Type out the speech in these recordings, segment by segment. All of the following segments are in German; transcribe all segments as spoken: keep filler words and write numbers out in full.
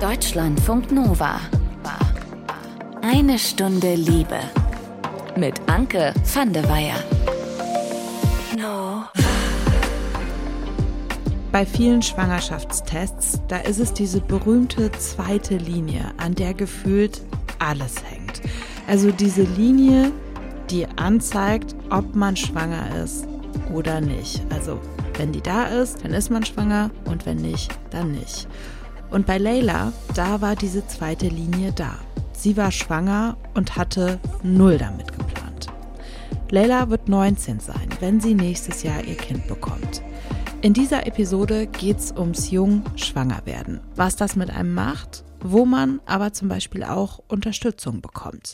Deutschlandfunk Nova. Eine Stunde Liebe. Mit Anke van de Weyer. No. Bei vielen Schwangerschaftstests, da ist es diese berühmte zweite Linie, an der gefühlt alles hängt. Also diese Linie, die anzeigt, ob man schwanger ist oder nicht. Also wenn die da ist, dann ist man schwanger und wenn nicht, dann nicht. Und bei Layla, da war diese zweite Linie da. Sie war schwanger und hatte null damit geplant. Layla wird neunzehn sein, wenn sie nächstes Jahr ihr Kind bekommt. In dieser Episode geht's ums Jung-Schwangerwerden, was das mit einem macht, wo man aber zum Beispiel auch Unterstützung bekommt.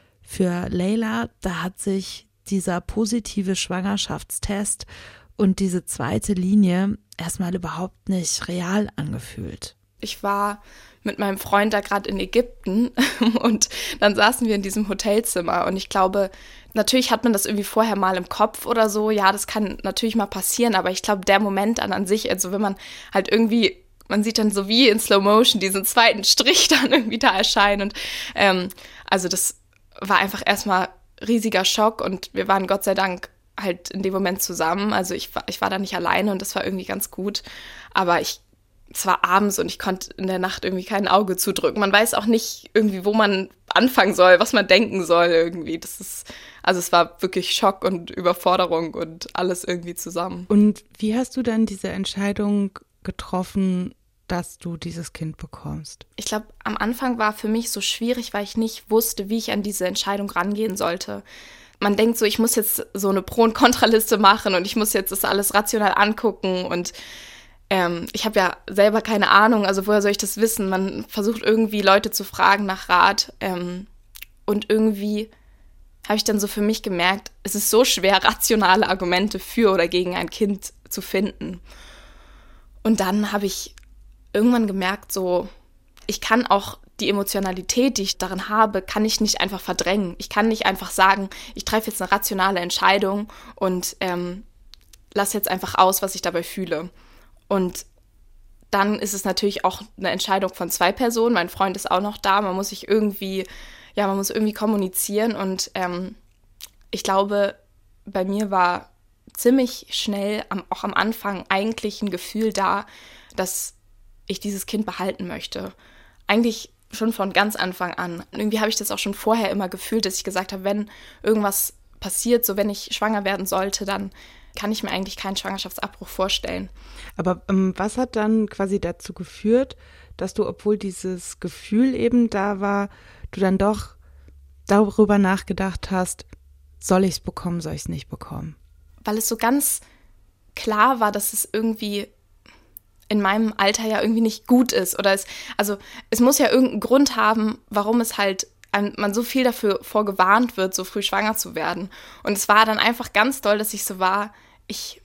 Für Layla, da hat sich dieser positive Schwangerschaftstest und diese zweite Linie erstmal überhaupt nicht real angefühlt. Ich war mit meinem Freund da gerade in Ägypten und dann saßen wir in diesem Hotelzimmer und ich glaube, natürlich hat man das irgendwie vorher mal im Kopf oder so, ja, das kann natürlich mal passieren, aber ich glaube, der Moment an, an sich, also wenn man halt irgendwie, man sieht dann so wie in Slow Motion diesen zweiten Strich dann irgendwie da erscheinen und ähm, also das war einfach erstmal riesiger Schock und wir waren Gott sei Dank halt in dem Moment zusammen, also ich war, ich war da nicht alleine und das war irgendwie ganz gut, aber ich es war abends und ich konnte in der Nacht irgendwie kein Auge zudrücken. Man weiß auch nicht irgendwie, wo man anfangen soll, was man denken soll irgendwie. Das ist, also es war wirklich Schock und Überforderung und alles irgendwie zusammen. Und wie hast du dann diese Entscheidung getroffen, dass du dieses Kind bekommst? Ich glaube, am Anfang war für mich so schwierig, weil ich nicht wusste, wie ich an diese Entscheidung rangehen sollte. Man denkt so, ich muss jetzt so eine Pro- und Kontraliste machen und ich muss jetzt das alles rational angucken und Ähm, ich habe ja selber keine Ahnung, also woher soll ich das wissen? Man versucht irgendwie Leute zu fragen nach Rat ähm, und irgendwie habe ich dann so für mich gemerkt, es ist so schwer, rationale Argumente für oder gegen ein Kind zu finden. Und dann habe ich irgendwann gemerkt, so, ich kann auch die Emotionalität, die ich darin habe, kann ich nicht einfach verdrängen. Ich kann nicht einfach sagen, ich treffe jetzt eine rationale Entscheidung und ähm, lasse jetzt einfach aus, was ich dabei fühle. Und dann ist es natürlich auch eine Entscheidung von zwei Personen. Mein Freund ist auch noch da. Man muss sich irgendwie, ja, man muss irgendwie kommunizieren. Und ähm, ich glaube, bei mir war ziemlich schnell, am, auch am Anfang, eigentlich ein Gefühl da, dass ich dieses Kind behalten möchte. Eigentlich schon von ganz Anfang an. Und irgendwie habe ich das auch schon vorher immer gefühlt, dass ich gesagt habe, wenn irgendwas passiert, so wenn ich schwanger werden sollte, dann kann ich mir eigentlich keinen Schwangerschaftsabbruch vorstellen. Aber ähm, was hat dann quasi dazu geführt, dass du, obwohl dieses Gefühl eben da war, du dann doch darüber nachgedacht hast, soll ich es bekommen, soll ich es nicht bekommen? Weil es so ganz klar war, dass es irgendwie in meinem Alter ja irgendwie nicht gut ist. Oder es, also es muss ja irgendeinen Grund haben, warum es halt man so viel dafür vorgewarnt wird, so früh schwanger zu werden. Und es war dann einfach ganz doll, dass ich so war, ich,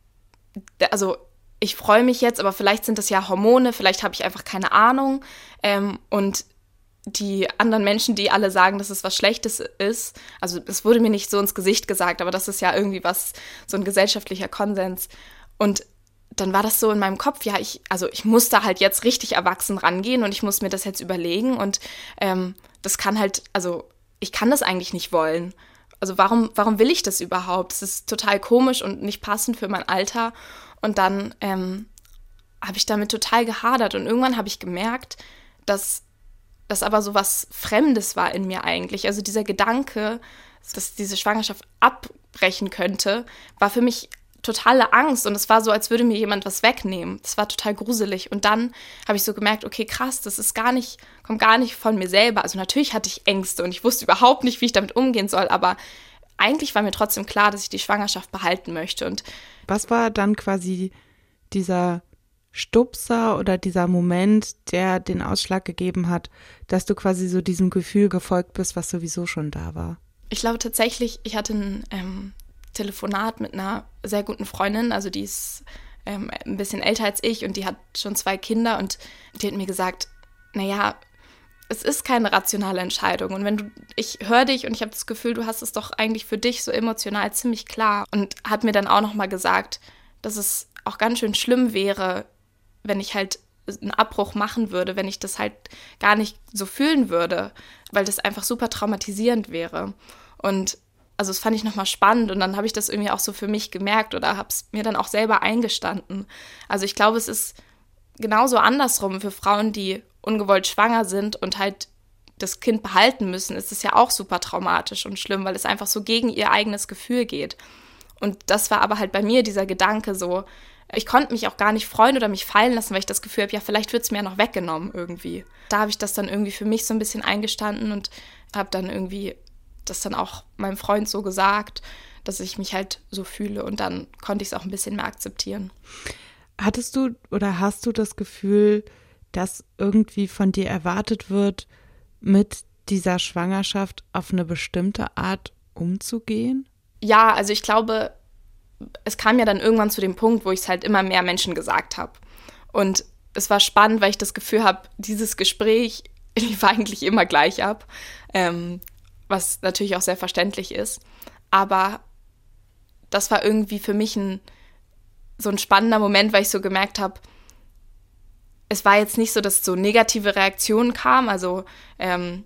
also ich freue mich jetzt, aber vielleicht sind das ja Hormone, vielleicht habe ich einfach keine Ahnung. Ähm, und die anderen Menschen, die alle sagen, dass es was Schlechtes ist, also es wurde mir nicht so ins Gesicht gesagt, aber das ist ja irgendwie was, so ein gesellschaftlicher Konsens. Und dann war das so in meinem Kopf, ja, ich, also ich muss da halt jetzt richtig erwachsen rangehen und ich muss mir das jetzt überlegen und ähm, das kann halt, also ich kann das eigentlich nicht wollen. Also warum, warum will ich das überhaupt? Es ist total komisch und nicht passend für mein Alter. Und dann ähm, habe ich damit total gehadert und irgendwann habe ich gemerkt, dass das aber so was Fremdes war in mir eigentlich. Also dieser Gedanke, dass diese Schwangerschaft abbrechen könnte, war für mich totale Angst und es war so, als würde mir jemand was wegnehmen. Das war total gruselig. Und dann habe ich so gemerkt, okay, krass, das ist gar nicht, kommt gar nicht von mir selber. Also natürlich hatte ich Ängste und ich wusste überhaupt nicht, wie ich damit umgehen soll, aber eigentlich war mir trotzdem klar, dass ich die Schwangerschaft behalten möchte. Und was war dann quasi dieser Stupser oder dieser Moment, der den Ausschlag gegeben hat, dass du quasi so diesem Gefühl gefolgt bist, was sowieso schon da war? Ich glaube tatsächlich, ich hatte ein ähm, Telefonat mit einer sehr guten Freundin, also die ist ähm, ein bisschen älter als ich und die hat schon zwei Kinder und die hat mir gesagt, naja, es ist keine rationale Entscheidung und wenn du, ich höre dich und ich habe das Gefühl, du hast es doch eigentlich für dich so emotional ziemlich klar und hat mir dann auch nochmal gesagt, dass es auch ganz schön schlimm wäre, wenn ich halt einen Abbruch machen würde, wenn ich das halt gar nicht so fühlen würde, weil das einfach super traumatisierend wäre. Und also das fand ich nochmal spannend und dann habe ich das irgendwie auch so für mich gemerkt oder habe es mir dann auch selber eingestanden. Also ich glaube, es ist genauso andersrum für Frauen, die ungewollt schwanger sind und halt das Kind behalten müssen, ist es ja auch super traumatisch und schlimm, weil es einfach so gegen ihr eigenes Gefühl geht. Und das war aber halt bei mir dieser Gedanke so, ich konnte mich auch gar nicht freuen oder mich fallen lassen, weil ich das Gefühl habe, ja, vielleicht wird es mir ja noch weggenommen irgendwie. Da habe ich das dann irgendwie für mich so ein bisschen eingestanden und habe dann irgendwie das dann auch meinem Freund so gesagt, dass ich mich halt so fühle und dann konnte ich es auch ein bisschen mehr akzeptieren. Hattest du oder hast du das Gefühl, dass irgendwie von dir erwartet wird, mit dieser Schwangerschaft auf eine bestimmte Art umzugehen? Ja, also ich glaube, es kam ja dann irgendwann zu dem Punkt, wo ich es halt immer mehr Menschen gesagt habe. Und es war spannend, weil ich das Gefühl habe, dieses Gespräch lief eigentlich immer gleich ab. Ähm, was natürlich auch sehr verständlich ist. Aber das war irgendwie für mich ein, so ein spannender Moment, weil ich so gemerkt habe, es war jetzt nicht so, dass so negative Reaktionen kamen, also ähm,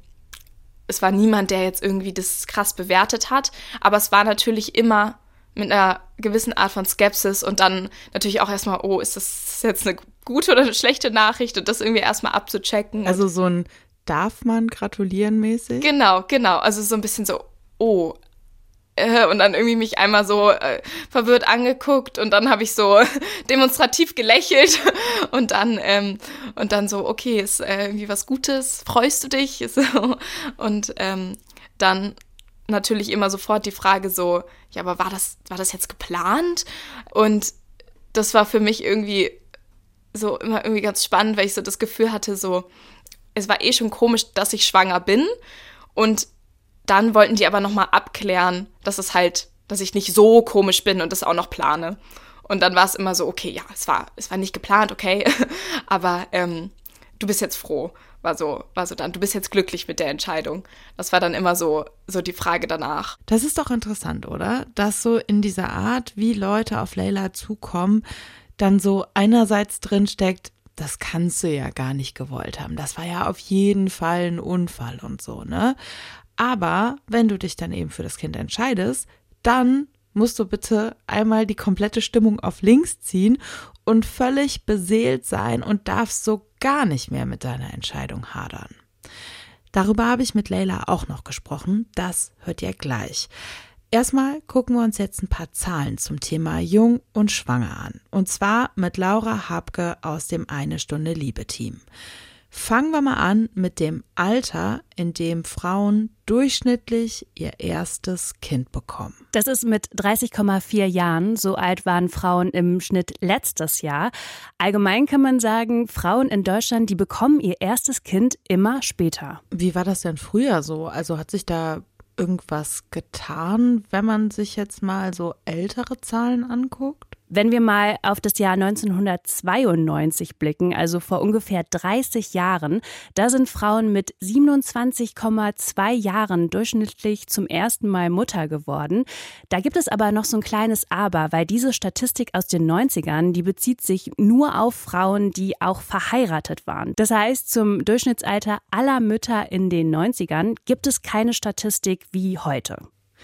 es war niemand, der jetzt irgendwie das krass bewertet hat, aber es war natürlich immer mit einer gewissen Art von Skepsis und dann natürlich auch erstmal, oh, ist das jetzt eine gute oder eine schlechte Nachricht und das irgendwie erstmal abzuchecken. Also so ein Darf man gratulieren mäßig? Genau, genau. Also so ein bisschen so, oh. Äh, und dann irgendwie mich einmal so äh, verwirrt angeguckt und dann habe ich so demonstrativ gelächelt und dann ähm, und dann so, okay, ist äh, irgendwie was Gutes, freust du dich? So. Und ähm, dann natürlich immer sofort die Frage so, ja, aber war das, war das jetzt geplant? Und das war für mich irgendwie so immer irgendwie ganz spannend, weil ich so das Gefühl hatte, so, es war eh schon komisch, dass ich schwanger bin und dann wollten die aber nochmal abklären, dass es halt, dass ich nicht so komisch bin und das auch noch plane. Und dann war es immer so, okay, ja, es war, es war nicht geplant, okay, aber ähm, du bist jetzt froh, war so, war so dann, du bist jetzt glücklich mit der Entscheidung. Das war dann immer so, so die Frage danach. Das ist doch interessant, oder? Dass so in dieser Art, wie Leute auf Layla zukommen, dann so einerseits drinsteckt, das kannst du ja gar nicht gewollt haben. Das war ja auf jeden Fall ein Unfall und so, ne? Aber wenn du dich dann eben für das Kind entscheidest, dann musst du bitte einmal die komplette Stimmung auf links ziehen und völlig beseelt sein und darfst so gar nicht mehr mit deiner Entscheidung hadern. Darüber habe ich mit Layla auch noch gesprochen. Das hört ihr gleich. Erstmal gucken wir uns jetzt ein paar Zahlen zum Thema Jung und Schwanger an. Und zwar mit Laura Habke aus dem Eine Stunde Liebe Team. Fangen wir mal an mit dem Alter, in dem Frauen durchschnittlich ihr erstes Kind bekommen. Das ist mit dreißig Komma vier Jahren. So alt waren Frauen im Schnitt letztes Jahr. Allgemein kann man sagen, Frauen in Deutschland, die bekommen ihr erstes Kind immer später. Wie war das denn früher so? Also hat sich da irgendwas getan, wenn man sich jetzt mal so ältere Zahlen anguckt? Wenn wir mal auf das Jahr neunzehnhundertzweiundneunzig blicken, also vor ungefähr dreißig Jahren, da sind Frauen mit siebenundzwanzig Komma zwei Jahren durchschnittlich zum ersten Mal Mutter geworden. Da gibt es aber noch so ein kleines Aber, weil diese Statistik aus den neunzigern, die bezieht sich nur auf Frauen, die auch verheiratet waren. Das heißt, zum Durchschnittsalter aller Mütter in den neunzigern gibt es keine Statistik wie heute.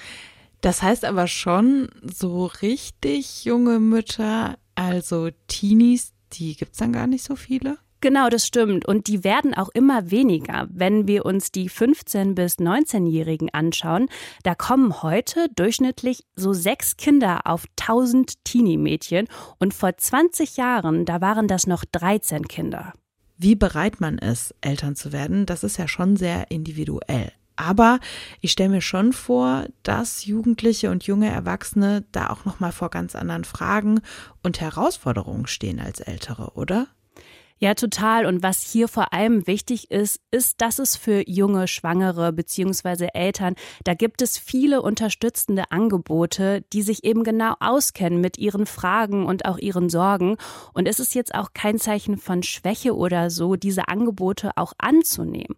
Das heißt aber schon, so richtig junge Mütter, also Teenies, die gibt's dann gar nicht so viele? Genau, das stimmt. Und die werden auch immer weniger. Wenn wir uns die fünfzehn- bis neunzehnjährigen anschauen, da kommen heute durchschnittlich so sechs Kinder auf tausend Teenie-Mädchen. Und vor zwanzig Jahren, da waren das noch dreizehn Kinder. Wie bereit man ist, Eltern zu werden, das ist ja schon sehr individuell. Aber ich stelle mir schon vor, dass Jugendliche und junge Erwachsene da auch noch mal vor ganz anderen Fragen und Herausforderungen stehen als Ältere, oder? Ja, total. Und was hier vor allem wichtig ist, ist, dass es für junge Schwangere bzw. Eltern, da gibt es viele unterstützende Angebote, die sich eben genau auskennen mit ihren Fragen und auch ihren Sorgen. Und es ist jetzt auch kein Zeichen von Schwäche oder so, diese Angebote auch anzunehmen.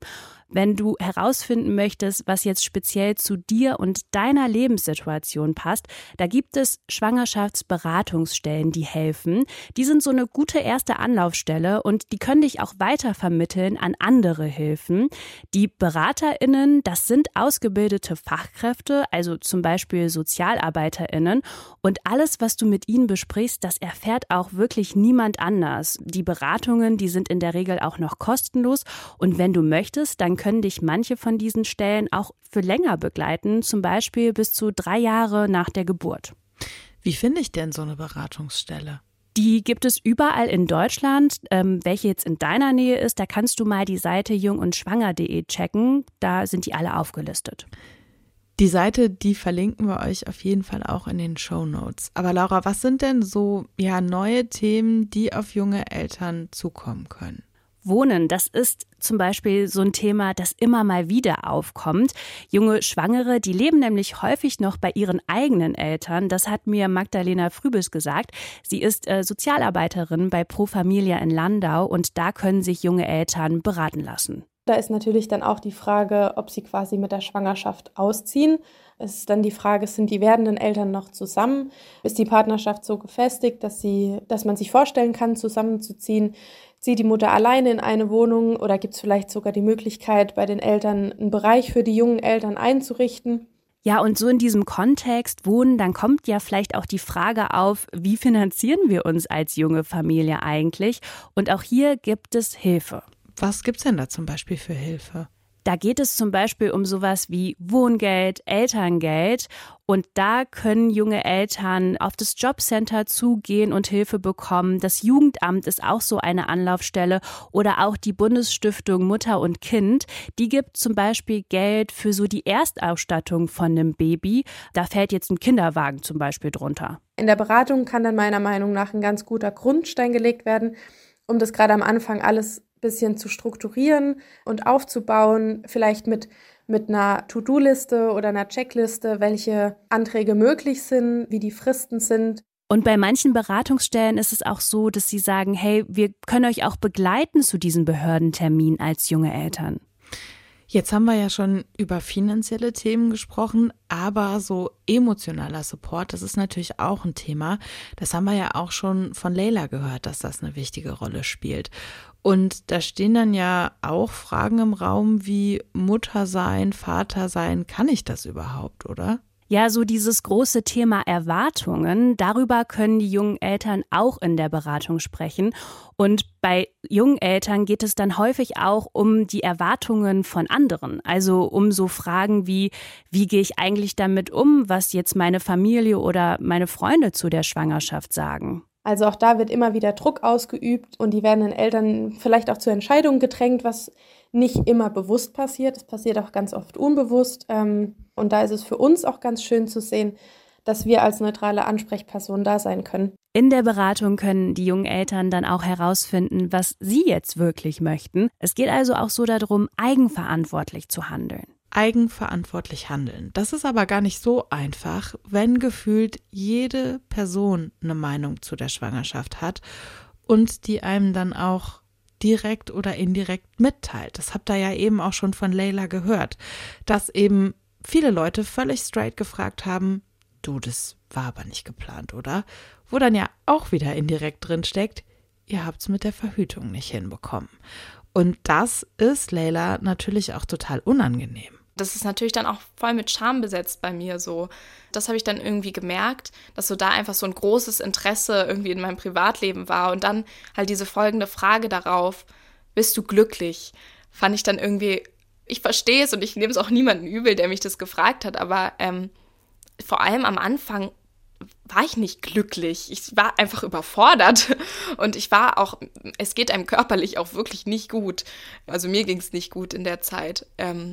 Wenn du herausfinden möchtest, was jetzt speziell zu dir und deiner Lebenssituation passt, da gibt es Schwangerschaftsberatungsstellen, die helfen. Die sind so eine gute erste Anlaufstelle und die können dich auch weitervermitteln an andere Hilfen. Die BeraterInnen, das sind ausgebildete Fachkräfte, also zum Beispiel SozialarbeiterInnen. Und alles, was du mit ihnen besprichst, das erfährt auch wirklich niemand anders. Die Beratungen, die sind in der Regel auch noch kostenlos. Und wenn du möchtest, dann können dich manche von diesen Stellen auch für länger begleiten, zum Beispiel bis zu drei Jahre nach der Geburt. Wie finde ich denn so eine Beratungsstelle? Die gibt es überall in Deutschland. Ähm, welche jetzt in deiner Nähe ist, da kannst du mal die Seite jungundschwanger punkt de checken. Da sind die alle aufgelistet. Die Seite, die verlinken wir euch auf jeden Fall auch in den Shownotes. Aber Laura, was sind denn so ja neue Themen, die auf junge Eltern zukommen können? Wohnen, das ist zum Beispiel so ein Thema, das immer mal wieder aufkommt. Junge Schwangere, die leben nämlich häufig noch bei ihren eigenen Eltern. Das hat mir Magdalena Frübis gesagt. Sie ist äh, Sozialarbeiterin bei Pro Familia in Landau und da können sich junge Eltern beraten lassen. Da ist natürlich dann auch die Frage, ob sie quasi mit der Schwangerschaft ausziehen. Es ist dann die Frage, sind die werdenden Eltern noch zusammen? Ist die Partnerschaft so gefestigt, dass sie, dass man sich vorstellen kann, zusammenzuziehen? Zieht die Mutter alleine in eine Wohnung oder gibt es vielleicht sogar die Möglichkeit, bei den Eltern einen Bereich für die jungen Eltern einzurichten? Ja, und so in diesem Kontext wohnen, dann kommt ja vielleicht auch die Frage auf, wie finanzieren wir uns als junge Familie eigentlich? Und auch hier gibt es Hilfe. Was gibt's denn da zum Beispiel für Hilfe? Da geht es zum Beispiel um sowas wie Wohngeld, Elterngeld und da können junge Eltern auf das Jobcenter zugehen und Hilfe bekommen. Das Jugendamt ist auch so eine Anlaufstelle oder auch die Bundesstiftung Mutter und Kind. Die gibt zum Beispiel Geld für so die Erstausstattung von einem Baby. Da fällt jetzt ein Kinderwagen zum Beispiel drunter. In der Beratung kann dann meiner Meinung nach ein ganz guter Grundstein gelegt werden, um das gerade am Anfang alles bisschen zu strukturieren und aufzubauen, vielleicht mit, mit einer To-Do-Liste oder einer Checkliste, welche Anträge möglich sind, wie die Fristen sind. Und bei manchen Beratungsstellen ist es auch so, dass sie sagen, hey, wir können euch auch begleiten zu diesem Behördentermin als junge Eltern. Jetzt haben wir ja schon über finanzielle Themen gesprochen, aber so emotionaler Support, das ist natürlich auch ein Thema. Das haben wir ja auch schon von Leila gehört, dass das eine wichtige Rolle spielt. Und da stehen dann ja auch Fragen im Raum wie Mutter sein, Vater sein, kann ich das überhaupt, oder? Ja, so dieses große Thema Erwartungen, darüber können die jungen Eltern auch in der Beratung sprechen. Und bei jungen Eltern geht es dann häufig auch um die Erwartungen von anderen. Also um so Fragen wie, wie gehe ich eigentlich damit um, was jetzt meine Familie oder meine Freunde zu der Schwangerschaft sagen. Also auch da wird immer wieder Druck ausgeübt und die werdenden Eltern vielleicht auch zu Entscheidungen gedrängt, was nicht immer bewusst passiert. Es passiert auch ganz oft unbewusst. Und da ist es für uns auch ganz schön zu sehen, dass wir als neutrale Ansprechperson da sein können. In der Beratung können die jungen Eltern dann auch herausfinden, was sie jetzt wirklich möchten. Es geht also auch so darum, eigenverantwortlich zu handeln. Eigenverantwortlich handeln. Das ist aber gar nicht so einfach, wenn gefühlt jede Person eine Meinung zu der Schwangerschaft hat und die einem dann auch direkt oder indirekt mitteilt. Das habt ihr ja eben auch schon von Leila gehört, dass eben viele Leute völlig straight gefragt haben, du, das war aber nicht geplant, oder? Wo dann ja auch wieder indirekt drin steckt, ihr habt's mit der Verhütung nicht hinbekommen. Und das ist Leila natürlich auch total unangenehm. Das ist natürlich dann auch voll mit Scham besetzt bei mir so. Das habe ich dann irgendwie gemerkt, dass so da einfach so ein großes Interesse irgendwie in meinem Privatleben war. Und dann halt diese folgende Frage darauf, bist du glücklich? Fand ich dann irgendwie, ich verstehe es und ich nehme es auch niemandem übel, der mich das gefragt hat. Aber ähm, vor allem am Anfang war ich nicht glücklich. Ich war einfach überfordert. Und ich war auch, es geht einem körperlich auch wirklich nicht gut. Also mir ging es nicht gut in der Zeit. Ähm,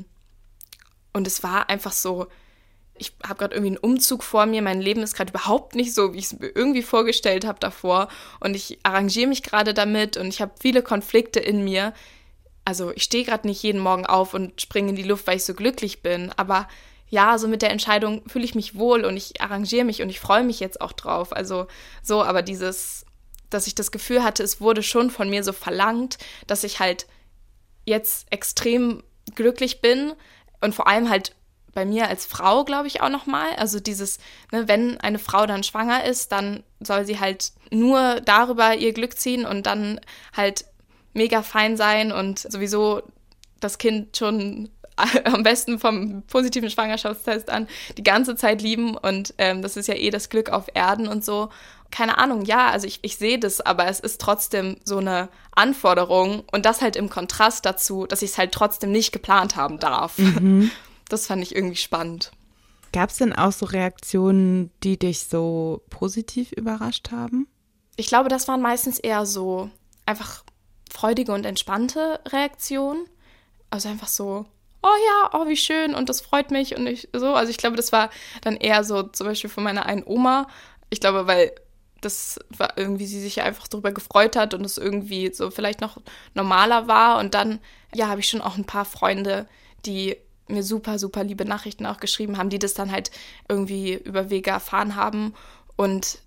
Und es war einfach so, ich habe gerade irgendwie einen Umzug vor mir, mein Leben ist gerade überhaupt nicht so, wie ich es mir irgendwie vorgestellt habe davor. Und ich arrangiere mich gerade damit und ich habe viele Konflikte in mir. Also ich stehe gerade nicht jeden Morgen auf und springe in die Luft, weil ich so glücklich bin. Aber ja, so mit der Entscheidung fühle ich mich wohl und ich arrangiere mich und ich freue mich jetzt auch drauf. Also so, aber dieses, dass ich das Gefühl hatte, es wurde schon von mir so verlangt, dass ich halt jetzt extrem glücklich bin und vor allem halt bei mir als Frau, glaube ich, auch nochmal. Also dieses, ne, wenn eine Frau dann schwanger ist, dann soll sie halt nur darüber ihr Glück ziehen und dann halt mega fein sein und sowieso das Kind schon am besten vom positiven Schwangerschaftstest an die ganze Zeit lieben. Und ähm, das ist ja eh das Glück auf Erden und so. Keine Ahnung, ja, also ich, ich sehe das, aber es ist trotzdem so eine Anforderung. Und das halt im Kontrast dazu, dass ich es halt trotzdem nicht geplant haben darf. Mhm. Das fand ich irgendwie spannend. Gab es denn auch so Reaktionen, die dich so positiv überrascht haben? Ich glaube, das waren meistens eher so einfach freudige und entspannte Reaktionen. Also einfach so, oh ja, oh wie schön und das freut mich und ich so. Also ich glaube, das war dann eher so zum Beispiel von meiner einen Oma. Ich glaube, weil das war irgendwie, sie sich einfach darüber gefreut hat und es irgendwie so vielleicht noch normaler war. Und dann, ja, habe ich schon auch ein paar Freunde, die mir super, super liebe Nachrichten auch geschrieben haben, die das dann halt irgendwie über Wege erfahren haben. Und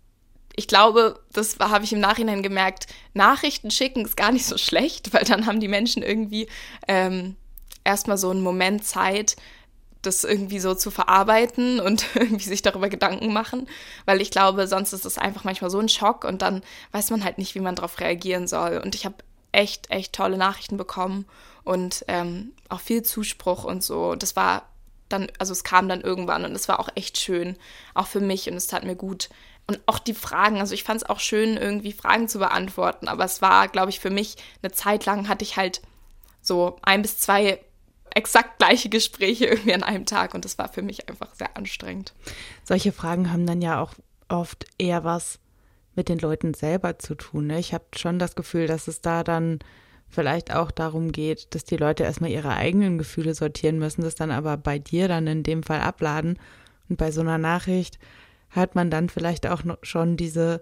ich glaube, das habe ich im Nachhinein gemerkt, Nachrichten schicken ist gar nicht so schlecht, weil dann haben die Menschen irgendwie ähm, erstmal so einen Moment Zeit, das irgendwie so zu verarbeiten und irgendwie sich darüber Gedanken machen, weil ich glaube, sonst ist es einfach manchmal so ein Schock und dann weiß man halt nicht, wie man darauf reagieren soll. Und ich habe echt, echt tolle Nachrichten bekommen und ähm, auch viel Zuspruch und so. Das war dann, also es kam dann irgendwann und es war auch echt schön, auch für mich und es tat mir gut. Und auch die Fragen, also ich fand es auch schön, irgendwie Fragen zu beantworten, aber es war, glaube ich, für mich eine Zeit lang hatte ich halt so ein bis zwei exakt gleiche Gespräche irgendwie an einem Tag und das war für mich einfach sehr anstrengend. Solche Fragen haben dann ja auch oft eher was mit den Leuten selber zu tun. Ne? Ich habe schon das Gefühl, dass es da dann vielleicht auch darum geht, dass die Leute erstmal ihre eigenen Gefühle sortieren müssen, das dann aber bei dir dann in dem Fall abladen. Und bei so einer Nachricht hat man dann vielleicht auch noch schon diese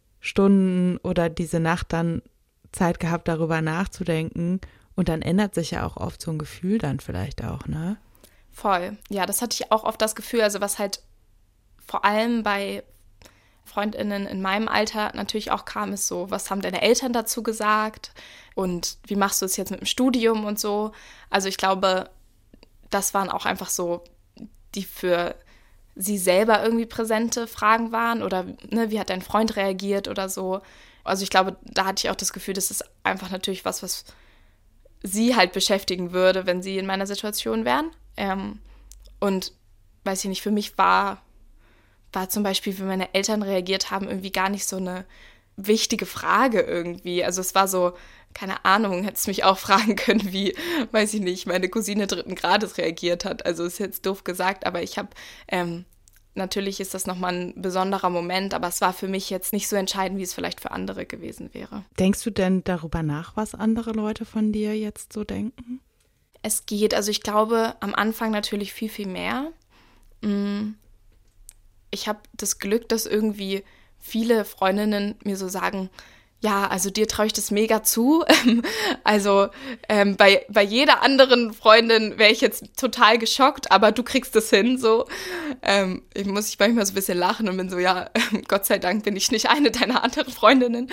Stunden oder diese Nacht dann Zeit gehabt, darüber nachzudenken. Und dann ändert sich ja auch oft so ein Gefühl dann vielleicht auch, ne? Voll. Ja, das hatte ich auch oft das Gefühl, also was halt vor allem bei FreundInnen in meinem Alter natürlich auch kam, ist so, was haben deine Eltern dazu gesagt und wie machst du es jetzt mit dem Studium und so. Also ich glaube, das waren auch einfach so, die für sie selber irgendwie präsente Fragen waren oder ne, wie hat dein Freund reagiert oder so. Also ich glaube, da hatte ich auch das Gefühl, das ist einfach natürlich was, was sie halt beschäftigen würde, wenn sie in meiner Situation wären. Ähm, und weiß ich nicht, für mich war war zum Beispiel, wie meine Eltern reagiert haben, irgendwie gar nicht so eine wichtige Frage irgendwie. Also es war so, keine Ahnung, hättest mich auch fragen können, wie, weiß ich nicht, meine Cousine dritten Grades reagiert hat. Also ist jetzt doof gesagt, aber ich habe, ähm, natürlich ist das nochmal ein besonderer Moment, aber es war für mich jetzt nicht so entscheidend, wie es vielleicht für andere gewesen wäre. Denkst du denn darüber nach, was andere Leute von dir jetzt so denken? Es geht, also ich glaube, am Anfang natürlich viel, viel mehr. Mm. Ich habe das Glück, dass irgendwie viele Freundinnen mir so sagen, ja, also dir traue ich das mega zu. Also ähm, bei, bei jeder anderen Freundin wäre ich jetzt total geschockt, aber du kriegst das hin, so. Ähm, ich muss ich manchmal so ein bisschen lachen und bin so, ja, Gott sei Dank bin ich nicht eine deiner anderen Freundinnen.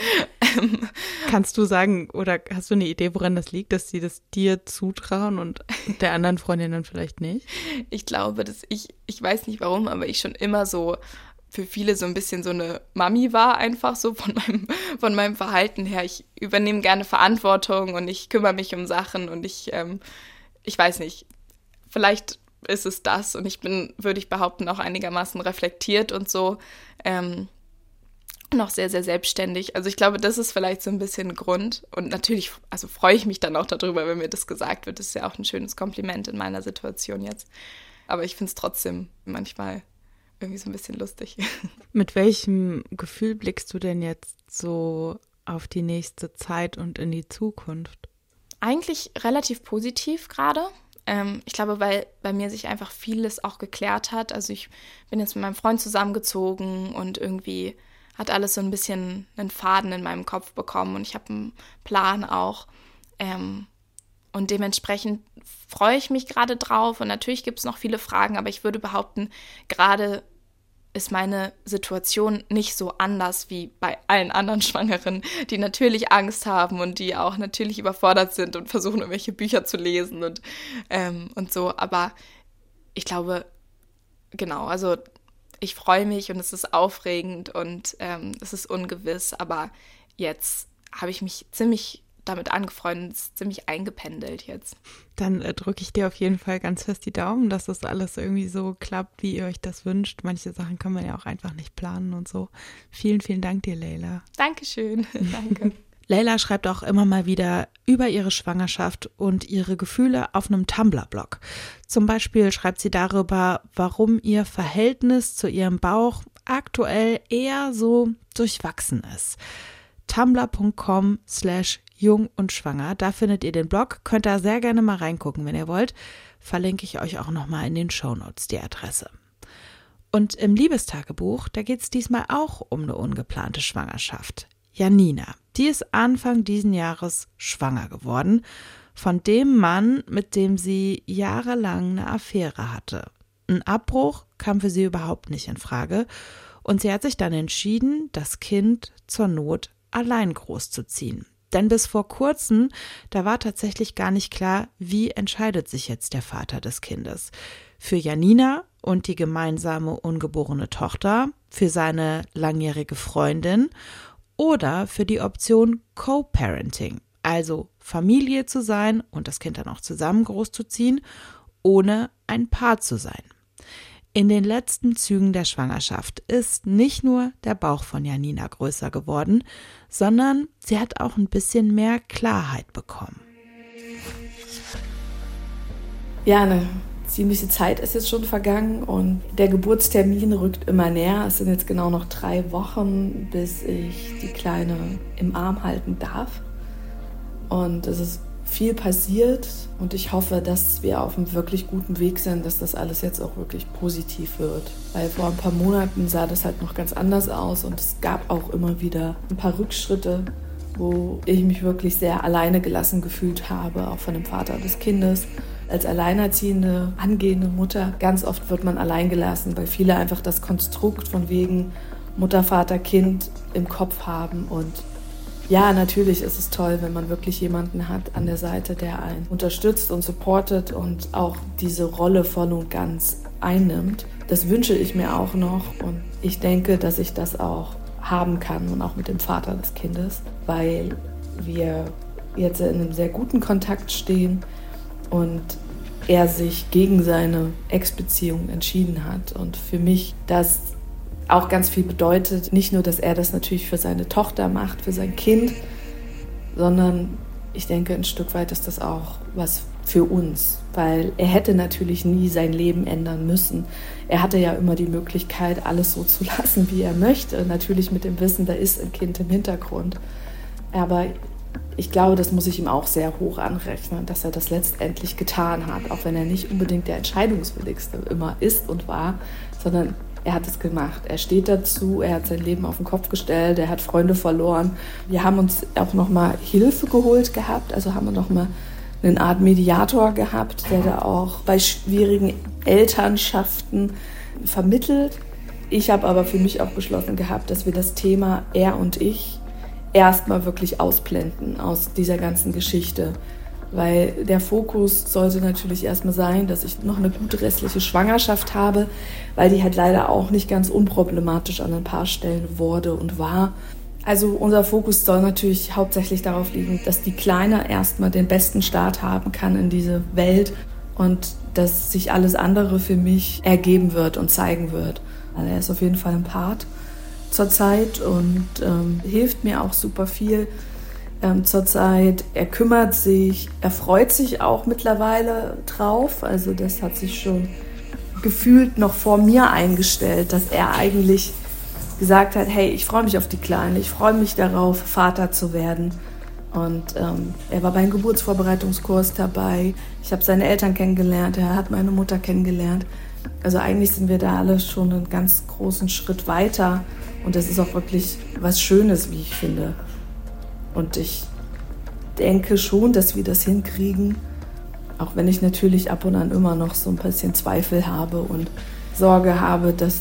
Kannst du sagen, oder hast du eine Idee, woran das liegt, dass sie das dir zutrauen und der anderen Freundin dann vielleicht nicht? Ich glaube, dass ich, ich weiß nicht warum, aber ich schon immer so für viele so ein bisschen so eine Mami war, einfach so von meinem, von meinem Verhalten her. Ich übernehme gerne Verantwortung und ich kümmere mich um Sachen und ich, ähm, ich weiß nicht, vielleicht ist es das und ich bin, würde ich behaupten, auch einigermaßen reflektiert und so ähm, noch sehr, sehr selbstständig. Also ich glaube, das ist vielleicht so ein bisschen ein Grund und natürlich, also freue ich mich dann auch darüber, wenn mir das gesagt wird. Das ist ja auch ein schönes Kompliment in meiner Situation jetzt. Aber ich finde es trotzdem manchmal irgendwie so ein bisschen lustig. Mit welchem Gefühl blickst du denn jetzt so auf die nächste Zeit und in die Zukunft? Eigentlich relativ positiv gerade. Ähm, ich glaube, weil bei mir sich einfach vieles auch geklärt hat. Also ich bin jetzt mit meinem Freund zusammengezogen und irgendwie hat alles so ein bisschen einen Faden in meinem Kopf bekommen und ich habe einen Plan auch. Ähm, und dementsprechend freue ich mich gerade drauf und natürlich gibt es noch viele Fragen, aber ich würde behaupten, gerade ist meine Situation nicht so anders wie bei allen anderen Schwangeren, die natürlich Angst haben und die auch natürlich überfordert sind und versuchen, irgendwelche Bücher zu lesen und, ähm, und so. Aber ich glaube, genau, also ich freue mich und es ist aufregend und ähm, es ist ungewiss, aber jetzt habe ich mich ziemlich damit angefreundet, es ist ziemlich eingependelt jetzt. Dann äh, drücke ich dir auf jeden Fall ganz fest die Daumen, dass das alles irgendwie so klappt, wie ihr euch das wünscht. Manche Sachen kann man ja auch einfach nicht planen und so. Vielen, vielen Dank dir, Leila. Dankeschön. Danke. Leila schreibt auch immer mal wieder über ihre Schwangerschaft und ihre Gefühle auf einem Tumblr-Blog. Zum Beispiel schreibt sie darüber, warum ihr Verhältnis zu ihrem Bauch aktuell eher so durchwachsen ist. tumblr.com slash jung und schwanger. Da findet ihr den Blog. Könnt da sehr gerne mal reingucken, wenn ihr wollt. Verlinke ich euch auch nochmal in den Shownotes die Adresse. Und im Liebestagebuch, da geht es diesmal auch um eine ungeplante Schwangerschaft. Janina, die ist Anfang diesen Jahres schwanger geworden von dem Mann, mit dem sie jahrelang eine Affäre hatte. Ein Abbruch kam für sie überhaupt nicht in Frage und sie hat sich dann entschieden, das Kind zur Not allein großzuziehen. Denn bis vor kurzem, da war tatsächlich gar nicht klar, wie entscheidet sich jetzt der Vater des Kindes. Für Janina und die gemeinsame ungeborene Tochter, für seine langjährige Freundin oder für die Option Co-Parenting, also Familie zu sein und das Kind dann auch zusammen großzuziehen, ohne ein Paar zu sein. In den letzten Zügen der Schwangerschaft ist nicht nur der Bauch von Janina größer geworden, sondern sie hat auch ein bisschen mehr Klarheit bekommen. Ja, eine ziemliche Zeit ist jetzt schon vergangen und der Geburtstermin rückt immer näher. Es sind jetzt genau noch drei Wochen, bis ich die Kleine im Arm halten darf. Und es ist viel passiert und ich hoffe, dass wir auf einem wirklich guten Weg sind, dass das alles jetzt auch wirklich positiv wird. Weil vor ein paar Monaten sah das halt noch ganz anders aus und es gab auch immer wieder ein paar Rückschritte, wo ich mich wirklich sehr alleine gelassen gefühlt habe, auch von dem Vater des Kindes. Als alleinerziehende, angehende Mutter, ganz oft wird man allein gelassen, weil viele einfach das Konstrukt von wegen Mutter, Vater, Kind im Kopf haben. Und ja, natürlich ist es toll, wenn man wirklich jemanden hat an der Seite, der einen unterstützt und supportet und auch diese Rolle voll und ganz einnimmt. Das wünsche ich mir auch noch und ich denke, dass ich das auch haben kann und auch mit dem Vater des Kindes, weil wir jetzt in einem sehr guten Kontakt stehen und er sich gegen seine Ex-Beziehung entschieden hat. Und für mich das auch ganz viel bedeutet, nicht nur, dass er das natürlich für seine Tochter macht, für sein Kind, sondern ich denke, ein Stück weit ist das auch was für uns, weil er hätte natürlich nie sein Leben ändern müssen. Er hatte ja immer die Möglichkeit, alles so zu lassen, wie er möchte. Natürlich mit dem Wissen, da ist ein Kind im Hintergrund. Aber ich glaube, das muss ich ihm auch sehr hoch anrechnen, dass er das letztendlich getan hat, auch wenn er nicht unbedingt der Entscheidungswilligste immer ist und war, sondern er hat es gemacht. Er steht dazu, er hat sein Leben auf den Kopf gestellt, er hat Freunde verloren. Wir haben uns auch nochmal Hilfe geholt gehabt, also haben wir nochmal eine Art Mediator gehabt, der da auch bei schwierigen Elternschaften vermittelt. Ich habe aber für mich auch beschlossen gehabt, dass wir das Thema er und ich erstmal wirklich ausblenden aus dieser ganzen Geschichte. Weil der Fokus sollte natürlich erstmal sein, dass ich noch eine gute restliche Schwangerschaft habe, weil die halt leider auch nicht ganz unproblematisch an ein paar Stellen wurde und war. Also unser Fokus soll natürlich hauptsächlich darauf liegen, dass die Kleine erstmal den besten Start haben kann in diese Welt und dass sich alles andere für mich ergeben wird und zeigen wird. Also er ist auf jeden Fall ein Part zurzeit und ähm, hilft mir auch super viel ähm, zurzeit. Er kümmert sich, er freut sich auch mittlerweile drauf. Also das hat sich schon gefühlt noch vor mir eingestellt, dass er eigentlich gesagt hat, hey, ich freue mich auf die Kleine, ich freue mich darauf, Vater zu werden. Und ähm, er war beim Geburtsvorbereitungskurs dabei. Ich habe seine Eltern kennengelernt, er hat meine Mutter kennengelernt. Also eigentlich sind wir da alle schon einen ganz großen Schritt weiter. Und das ist auch wirklich was Schönes, wie ich finde. Und ich denke schon, dass wir das hinkriegen, auch wenn ich natürlich ab und an immer noch so ein bisschen Zweifel habe und Sorge habe, dass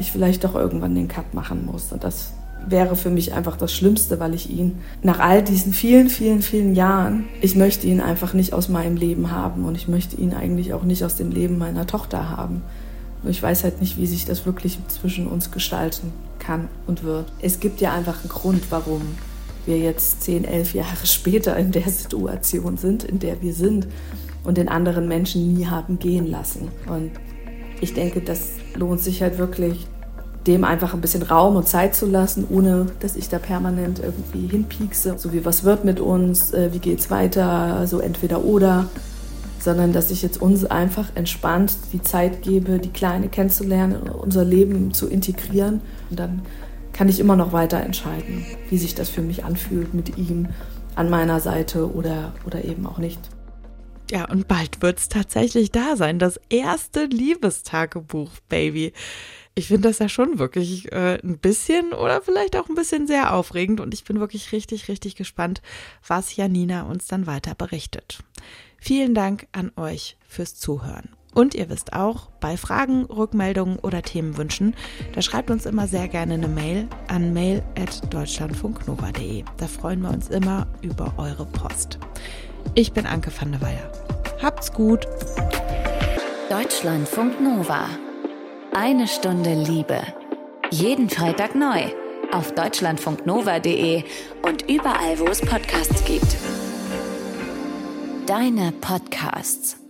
ich vielleicht doch irgendwann den Cut machen muss. Und das wäre für mich einfach das Schlimmste, weil ich ihn nach all diesen vielen, vielen, vielen Jahren, ich möchte ihn einfach nicht aus meinem Leben haben und ich möchte ihn eigentlich auch nicht aus dem Leben meiner Tochter haben. Nur ich weiß halt nicht, wie sich das wirklich zwischen uns gestalten kann und wird. Es gibt ja einfach einen Grund, warum wir jetzt zehn, elf Jahre später in der Situation sind, in der wir sind und den anderen Menschen nie haben gehen lassen. Und ich denke, das lohnt sich halt wirklich, dem einfach ein bisschen Raum und Zeit zu lassen, ohne dass ich da permanent irgendwie hinpiekse, so wie was wird mit uns, wie geht's weiter, so entweder oder, sondern dass ich jetzt uns einfach entspannt die Zeit gebe, die Kleine kennenzulernen, unser Leben zu integrieren und dann kann ich immer noch weiter entscheiden, wie sich das für mich anfühlt mit ihm an meiner Seite oder, oder eben auch nicht. Ja, und bald wird's tatsächlich da sein, das erste Liebestagebuch, Baby. Ich finde das ja schon wirklich äh, ein bisschen oder vielleicht auch ein bisschen sehr aufregend und ich bin wirklich richtig, richtig gespannt, was Janina uns dann weiter berichtet. Vielen Dank an euch fürs Zuhören. Und ihr wisst auch, bei Fragen, Rückmeldungen oder Themenwünschen, da schreibt uns immer sehr gerne eine Mail an mail at deutschlandfunknova punkt de. Da freuen wir uns immer über eure Post. Ich bin Anke van der Weyer. Habt's gut. Deutschlandfunk Nova. Eine Stunde Liebe. Jeden Freitag neu. Auf deutschlandfunknova punkt de und überall, wo es Podcasts gibt. Deine Podcasts.